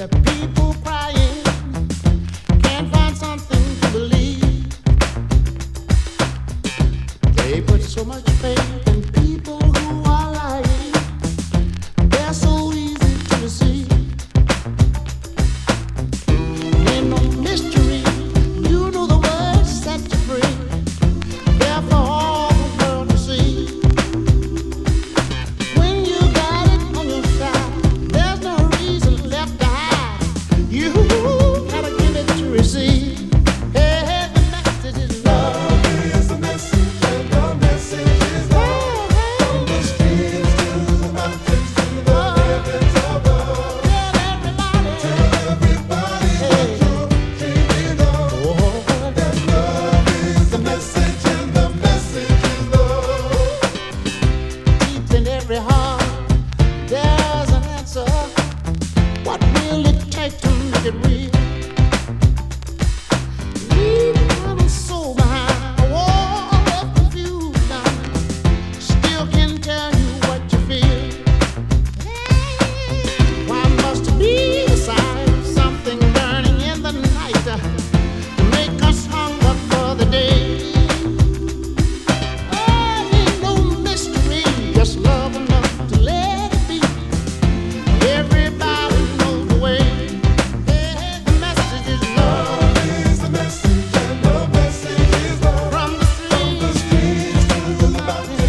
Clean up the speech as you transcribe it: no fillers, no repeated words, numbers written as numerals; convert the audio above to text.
people crying, can't find something to believe. They put so much faith in people who are lying. They're so easy to deceive. Ain't no mystery, you know the words set you free. They're for all the world to see. When you got it on your side, there's no reason left to hide. You gotta give it to receive. Hey, hey, the message is love. Love is the message, and the message is love. From the streets to the mountains to the heavens above. Tell everybody, Tell everybody what you're dreaming of. That love is the message, and the message is love. deep in every heart, there's an answer. What will it take to make it real? Leave my soul behind a wall of confusion. Still can tell you what you feel. Why must it be a sign of something burning in the night to make us hunger for the day? Oh, ain't no mystery, just love enough to let it be. Everybody knows the way. Hey, the message is love. Love is the message, and the message is love. From the From the streets streets to the mountains